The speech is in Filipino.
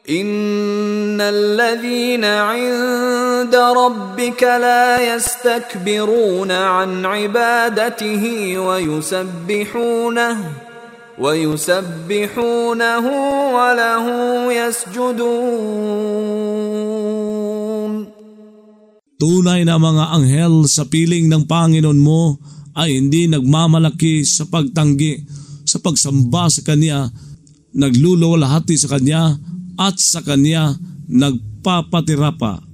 Innal ladhina 'inda rabbika la yastakbiruna 'an 'ibadatihi wa yusabbihunahu wa lahu yasjudun. Tunay na mga anghel sa piling ng Panginoon mo ay hindi nagmamalaki sa pagtanggi, sa pagsamba sa Kanya, nagluluwalhati sa Kanya at sa Kanya nagpapatira pa.